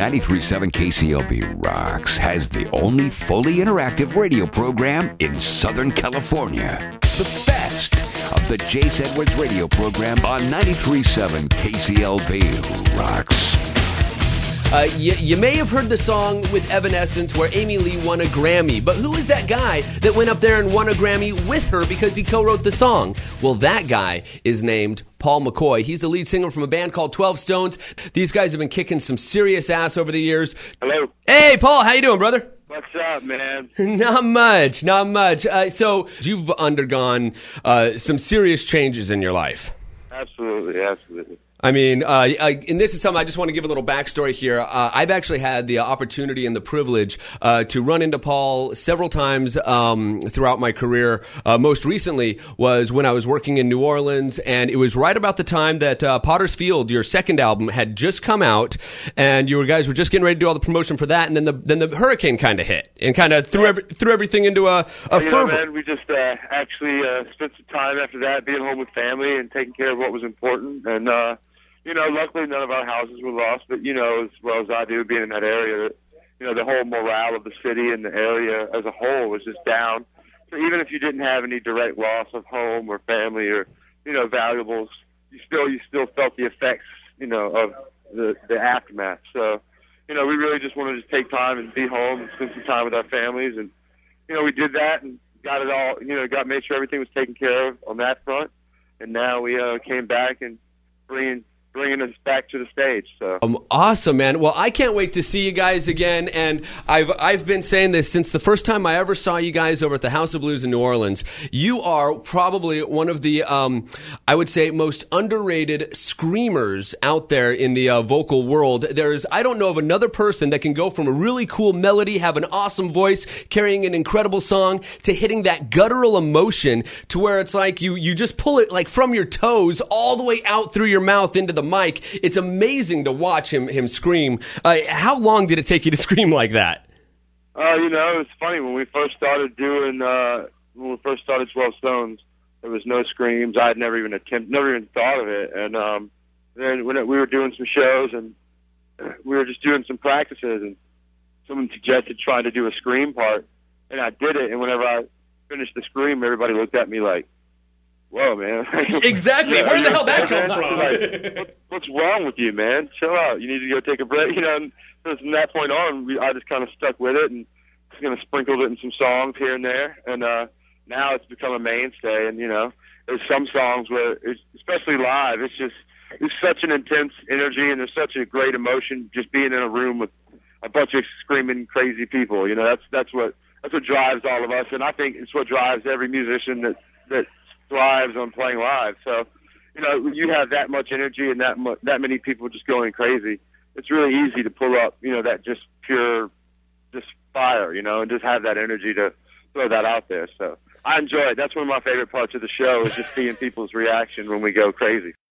93.7 KCLB Rocks has the only fully interactive radio program in Southern California. The best of the Jace Edwards radio program on 93.7 KCLB Rocks. You may have heard the song with Evanescence where Amy Lee won a Grammy, but who is that guy that went up there and won a Grammy with her because he co-wrote the song? Well, that guy is named Paul McCoy. He's the lead singer from a band called 12 Stones. These guys have been kicking some serious ass over the years. Hello. Hey, Paul, how you doing, brother? What's up, man? Not much. So you've undergone some serious changes in your life. Absolutely. I mean, and this is something I just want to give a little backstory here. I've actually had the opportunity and the privilege to run into Paul several times throughout my career. Most recently was when I was working in New Orleans, and it was right about the time that Potter's Field, your second album, had just come out, and you guys were just getting ready to do all the promotion for that, and then the hurricane kind of hit and kind of threw everything into a fervor. Man, we just actually spent some time after that being home with family and taking care of what was important, and luckily none of our houses were lost, but as well as I do, being in that area, the whole morale of the city and the area as a whole was just down. So even if you didn't have any direct loss of home or family or, valuables, you still felt the effects, of the aftermath. So, we really just wanted to take time and be home and spend some time with our families. And, we did that and got it all, made sure everything was taken care of on that front. And now we came back and bringing us back to the stage. So awesome, man. Well, I can't wait to see you guys again. And I've been saying this since the first time I ever saw you guys over at the House of Blues in New Orleans. You are probably one of the, I would say, most underrated screamers out there in the vocal world. I don't know of another person that can go from a really cool melody, have an awesome voice, carrying an incredible song, to hitting that guttural emotion to where it's like you just pull it like from your toes all the way out through your mouth into the mic. It's amazing to watch him scream. How long did it take you to scream like that? It's funny when we first started 12 Stones, there was no screams. I had never even thought of it. And then when we were doing some shows and we were just doing some practices, and someone suggested trying to do a scream part, and I did it. And whenever I finished the scream, everybody looked at me like, whoa, man. Exactly. Yeah, where the hell that come from? Like, what's wrong with you, man? Chill out. You need to go take a break. And so from that point on, I just kind of stuck with it and just kind of sprinkled it in some songs here and there. And now it's become a mainstay. And, there's some songs where, especially live, it's such an intense energy and there's such a great emotion just being in a room with a bunch of screaming, crazy people. That's what drives all of us. And I think it's what drives every musician that thrives on playing live. So, you have that much energy and that many people just going crazy. It's really easy to pull up, that just pure, just fire, and just have that energy to throw that out there. So I enjoy it. That's one of my favorite parts of the show is just seeing people's reaction when we go crazy.